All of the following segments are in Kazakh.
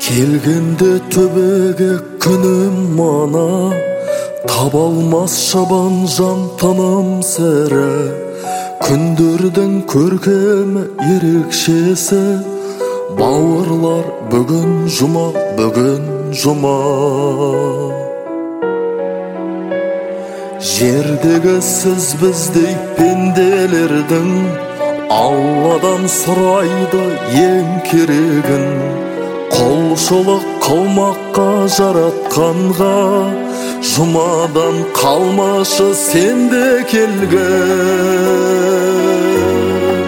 келгенде төбеге күнім мана, таба алмас шабан жан тыным сірі. Күндердің көркемі ерекшесі, бауырлар бүгін жұма, бүгін жұма. Жердегі сіз біздей пенделердің Алладан сұрайды ең керегін. Құлшылық қылмаққа жаратқанға, жұмадан қалмашы сенде келген.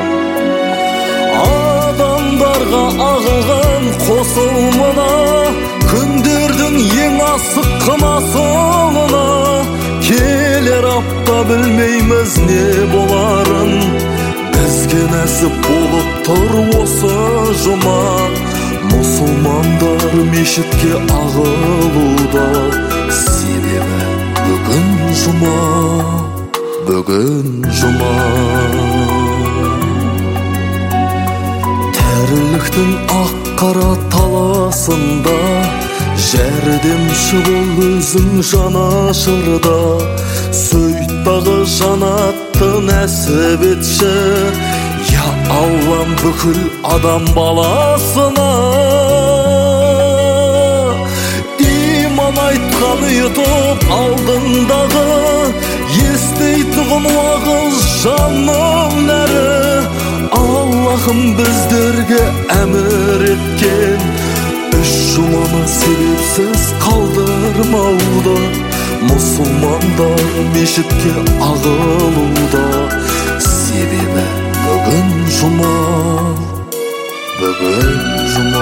Адамдарға ағылған қосылмына, күндердің ең асыққына соңына, келер апта білмейміз не боларын. Бізге нәсіп болып тұр осы жұма, мұсылмандар мешітке ағылуда. Себебі бүгін жұма, бүгін жұма. Тәрліктің ақ-қара таласында, жәрдемші бол өзің жанашырда. Сөйттағы жанатты нәсіп етші, я Аллам бүкіл адам баласына. Иман айтқан ұйытып алдыңдағы, естейтұғын уағыз жанның нәрі. Аллахым біздерге әмір еткен, үш жұманы себепсіз қалдырмауда. Мұсылмандар мешітке ағылуда. Себебі бүгін жұма, бүгін жұма.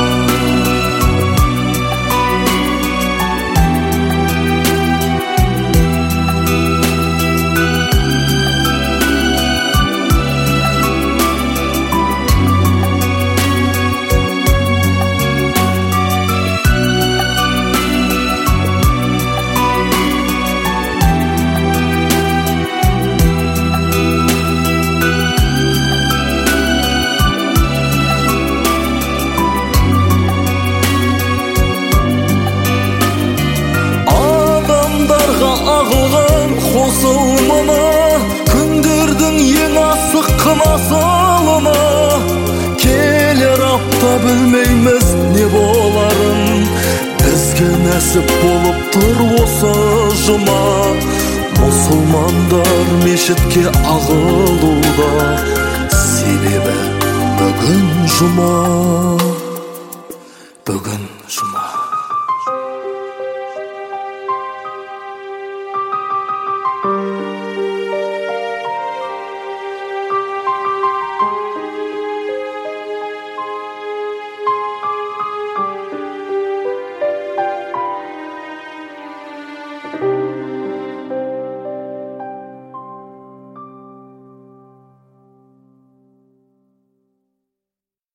Ағылған қосылмына, күндердің ең асыққын асылына, келер апта білмейміз не боларын. Бізге нәсіп болып тұр осы жұма, мұсылмандар мешітке ағылуда. Себебі бүгін жұма, бүгін жұма.